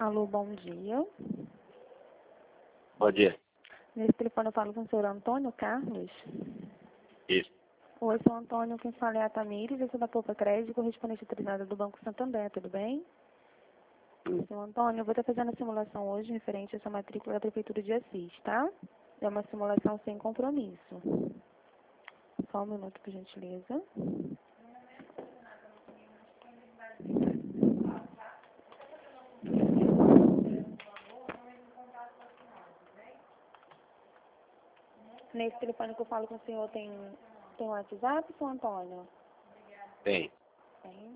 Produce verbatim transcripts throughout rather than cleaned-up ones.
Alô, bom dia. Bom dia. Nesse telefone eu falo com o senhor Antônio Carlos. Isso. Oi, senhor Antônio, quem fala é a Tamires, eu sou da Poupa Crédito, correspondente autorizada do Banco Santander, tudo bem? Senhor Antônio, eu vou estar fazendo a simulação hoje referente a sua matrícula da Prefeitura de Assis, tá? É uma simulação sem compromisso. Só um minuto, por gentileza. Nesse telefone que eu falo com o senhor tem, tem WhatsApp, senhor Antônio? Tem. Tem.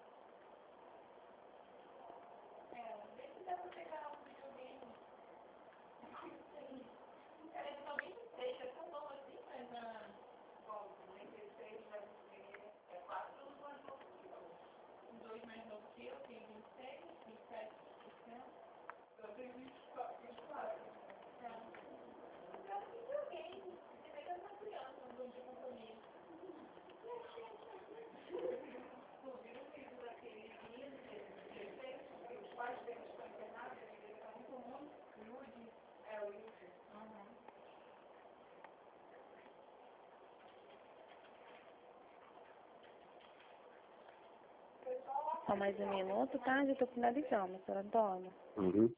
Só mais um minuto, tá? Já estou finalizando, senhor Antônio. Uhum.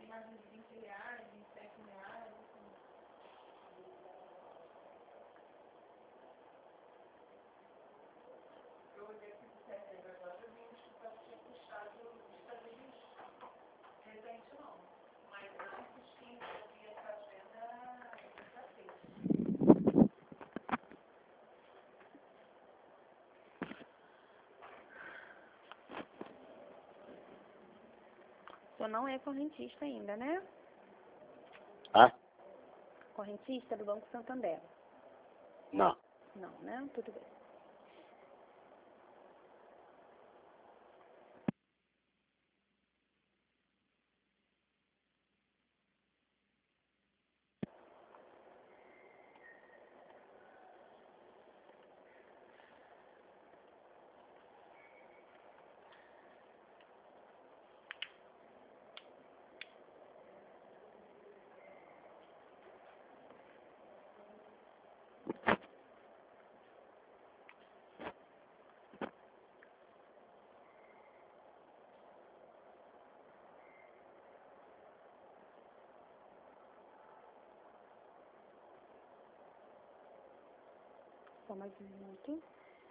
O senhor não é correntista ainda, né? Ah? Correntista do Banco Santander. Não. Não, né? Tudo bem. Só mais um minuto.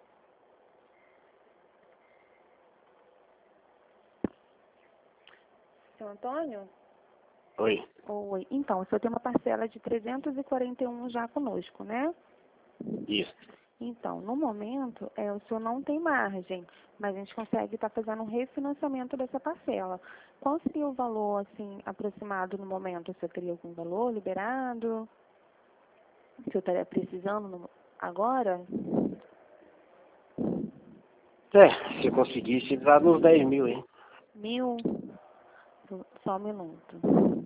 Senhor Antônio? Oi. Oi. Então, o senhor tem uma parcela de trezentos e quarenta e um já conosco, né? Isso. Então, no momento, é, o senhor não tem margem, mas a gente consegue estar fazendo um refinanciamento dessa parcela. Qual seria o valor, assim, aproximado no momento? O senhor teria algum valor liberado? O senhor estaria precisando no- agora? É, se eu conseguisse, dá uns dez mil, hein? Mil? Só um minuto.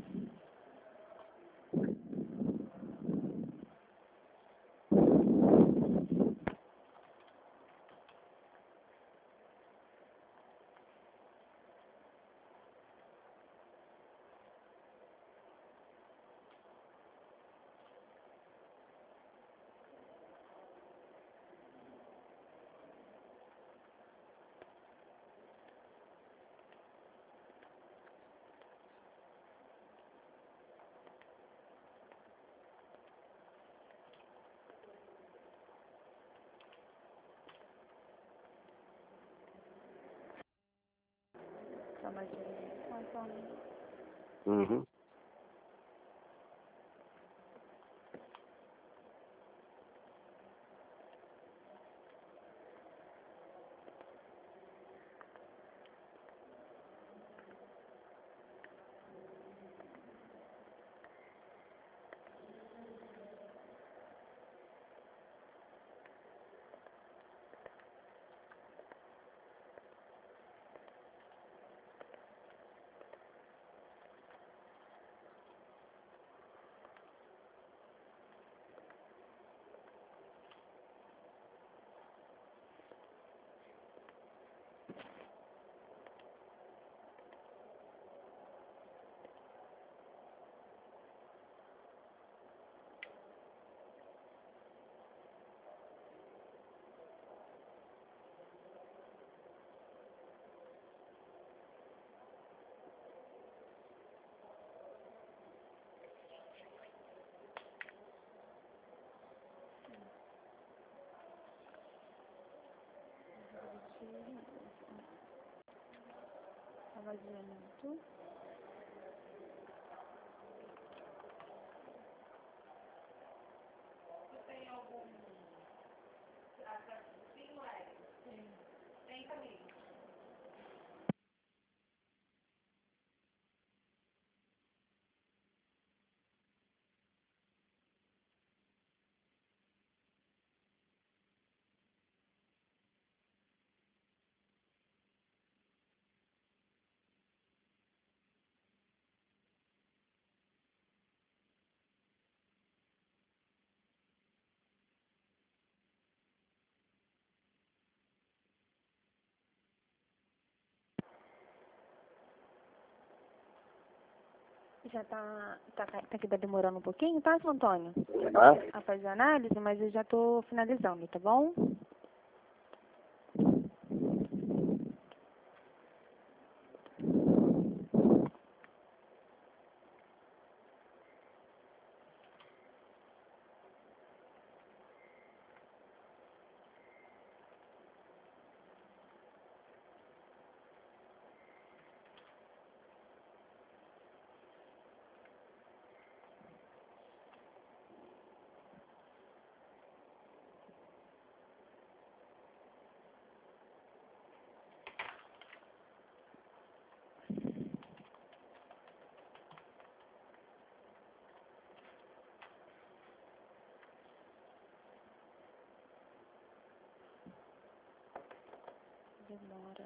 Só mais um minuto, Antônio. Uhum. Vazamento. Já tá, tá, tá aqui, tá demorando um pouquinho, tá, seu Antônio? Ah, A fazer a análise, mas eu já tô finalizando, tá bom? Demora.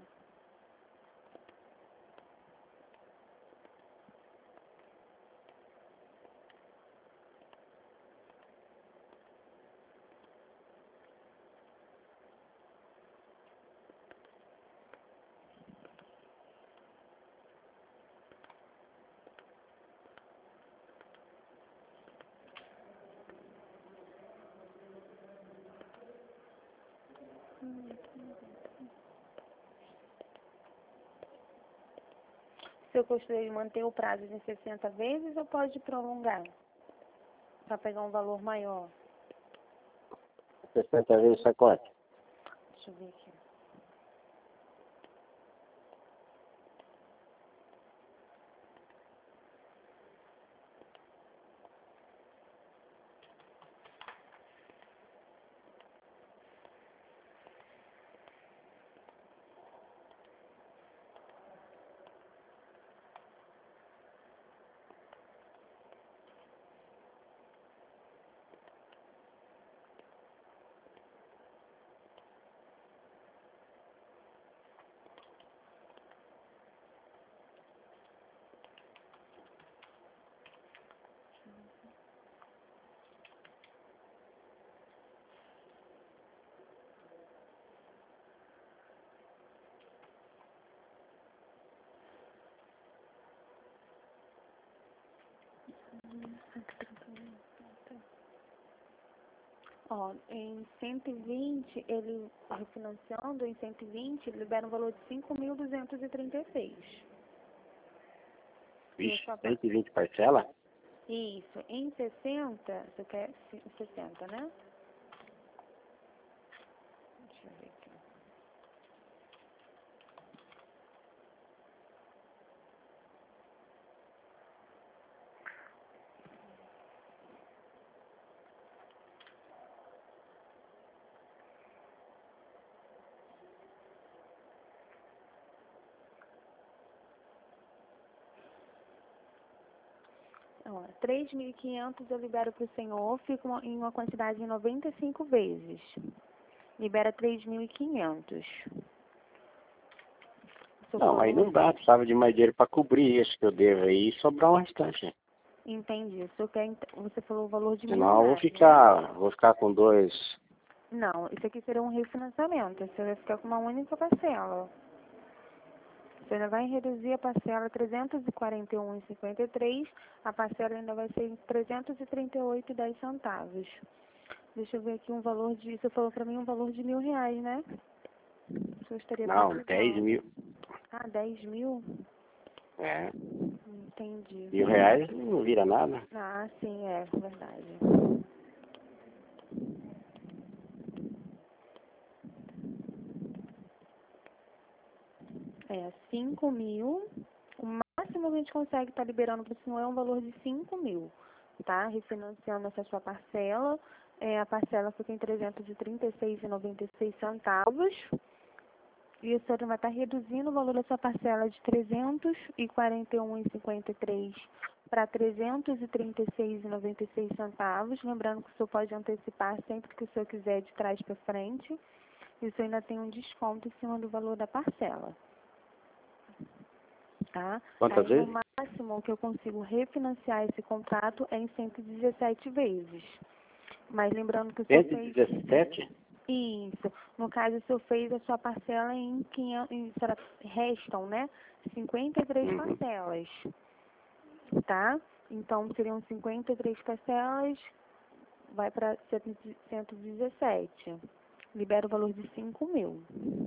Se eu gostaria de manter o prazo em sessenta vezes ou pode prolongar? Para pegar um valor maior? sessenta vezes pacote. Deixa eu ver aqui. Ó, em cento e vinte, ele refinanciando, em cento e vinte, ele libera um valor de cinco mil duzentos e trinta e seis. Vixe, Só pra- cento e vinte parcela? Isso, em sessenta, você quer ci- sessenta, né? Deixa eu ver aqui. Ó, três mil e quinhentos eu libero para o senhor, fica uma- em uma quantidade de noventa e cinco vezes. Libera três mil e quinhentos. Se eu Não, aí não dá. Precisava de mais dinheiro para cobrir isso que eu devo aí e sobrar um restante. Entendi. O senhor quer, ent- você falou o valor de mil Senão eu vou reais, né? ficar, vou ficar com dois. Não, isso aqui seria um refinanciamento. Você vai ficar com uma única parcela. Você ainda vai reduzir a parcela trezentos e quarenta e um reais e cinquenta e três, a parcela ainda vai ser trezentos e trinta e oito reais e dez centavos. Deixa eu ver aqui um valor de, você falou pra mim um valor de mil reais, né? O senhor estaria Não, precisando. dez mil. Ah, dez mil? É, Entendi. mil reais não vira nada. Ah, sim, é verdade. É cinco mil. O máximo que a gente consegue estar liberando para o senhor é um valor de cinco mil, tá? Refinanciando essa sua parcela. É, a parcela fica em trezentos e trinta e seis reais e noventa e seis centavos. E o senhor vai estar reduzindo o valor da sua parcela de trezentos e quarenta e um reais e cinquenta e três centavos para trezentos e trinta e seis reais e noventa e seis centavos. Lembrando que o senhor pode antecipar sempre que o senhor quiser de trás para frente. E o senhor ainda tem um desconto em cima do valor da parcela. Tá? Quantas Aí, vezes? no máximo que eu consigo refinanciar esse contrato é em cento e dezessete vezes. Mas lembrando que o senhor cento e fez... dezessete? Isso. No caso, o senhor fez a sua parcela em quinhentos... Em, será, restam, né? cinquenta e três Uhum. parcelas. Tá? Então, seriam cinquenta e três parcelas, vai para cento e dezessete. Libera o valor de cinco mil.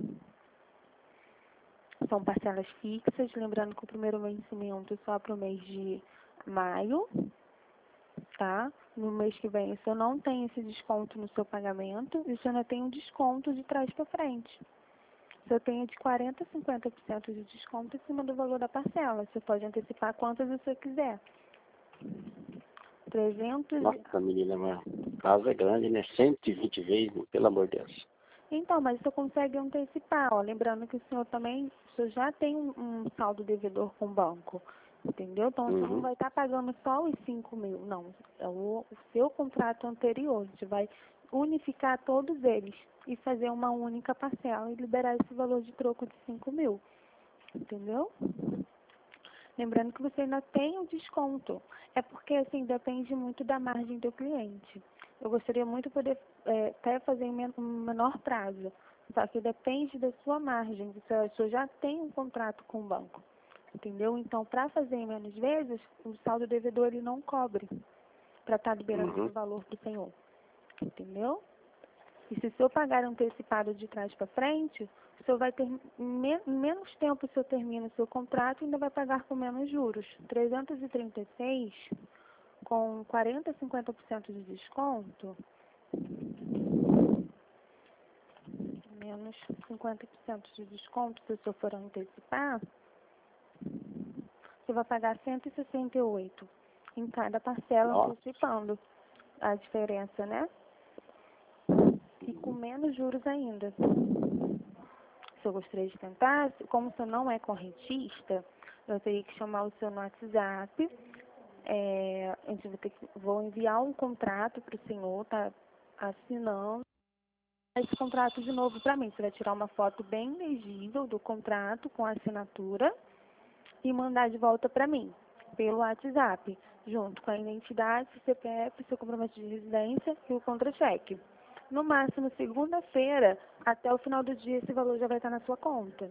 São parcelas fixas, lembrando que o primeiro vencimento é só para o mês de maio, tá? No mês que vem, o senhor não tem esse desconto no seu pagamento e o senhor ainda tem um desconto de trás para frente. O senhor tem de quarenta por cento a cinquenta por cento de desconto em cima do valor da parcela. Você pode antecipar quantas você quiser. trezentos... Nossa, menina, mas o caso é grande, né? cento e vinte vezes, pelo amor de Deus. Então, mas o senhor consegue antecipar, ó. Lembrando que o senhor também, o senhor já tem um, um saldo devedor com o banco, entendeu? Então, o senhor não Uhum. vai estar pagando só os cinco mil, não. É o, o seu contrato anterior. A gente vai unificar todos eles e fazer uma única parcela e liberar esse valor de troco de cinco mil, entendeu? Lembrando que você ainda tem o desconto. É porque, assim, depende muito da margem do cliente. Eu gostaria muito de poder é, até fazer em men- um menor prazo. Só que depende da sua margem. Você, o senhor já tem um contrato com o banco. Entendeu? Então, para fazer em menos vezes, o saldo devedor ele não cobre para estar liberando Uhum. esse valor para o senhor. Entendeu? E se o senhor pagar antecipado de trás para frente, o senhor vai ter men menos tempo o senhor termina o seu contrato e ainda vai pagar com menos juros. trezentos e trinta e seis, com quarenta a cinquenta por cento de desconto, menos cinquenta por cento de desconto, se o senhor for antecipar, você vai pagar cento e sessenta e oito em cada parcela Nossa. antecipando a diferença, né? E com menos juros ainda. Se eu gostaria de tentar, como o senhor não é correntista, eu teria que chamar o senhor no WhatsApp. É, a gente vai ter que, vou enviar um contrato para o senhor, tá assinando esse contrato de novo para mim. Você vai tirar uma foto bem legível do contrato com a assinatura e mandar de volta para mim, pelo WhatsApp, junto com a identidade, C P F, seu comprovante de residência e o contra-cheque. No máximo, segunda-feira, até o final do dia, esse valor já vai estar na sua conta.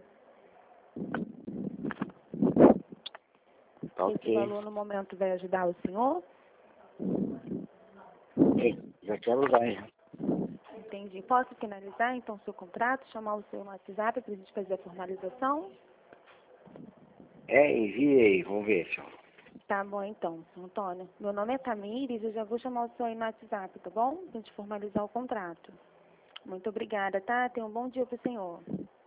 Tá Esse ok. valor, no momento, vai ajudar o senhor? Ok, já quero usar, hein? Entendi. Posso finalizar, então, o seu contrato, chamar o seu no WhatsApp para a gente fazer a formalização? É, envie aí, vamos ver, senhor. Tá bom, então, seu Antônio. Meu nome é Tamires, eu já vou chamar o senhor aí no WhatsApp, tá bom? Pra gente formalizar o contrato. Muito obrigada, tá? Tenha um bom dia pro senhor.